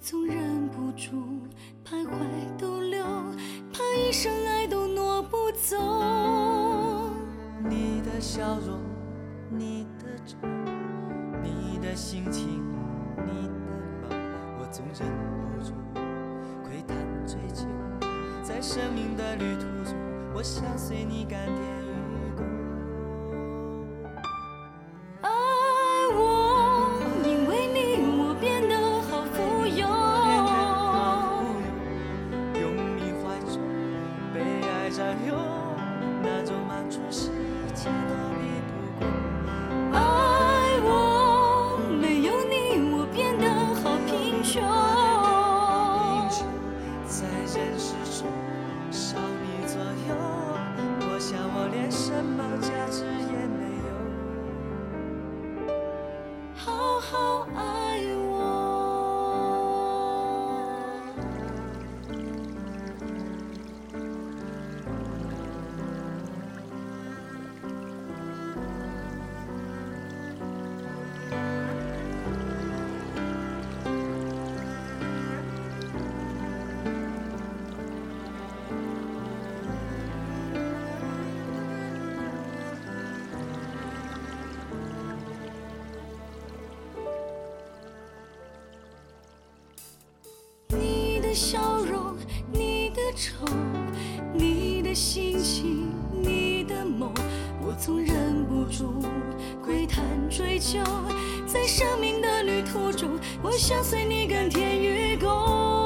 总忍不住徘徊逗留，怕一生爱都挪不走。 你的笑容，你的愁，你的心情，你的梦，我总忍不住窥探追求。在生命的旅途中，我想随你甘甜与共。 爱我，因为你我变得好富有， 拥你怀中，被爱占有，那种满足是一切都比不过。 爱我，没有你我变得好贫穷， 在人世中少你左右，我想我连什么价值也没有。 好好爱我。你的笑容，你的愁，你的心情，你的梦，我总忍不住窥探追求。在生命的旅途中，我想随你甘甜与共。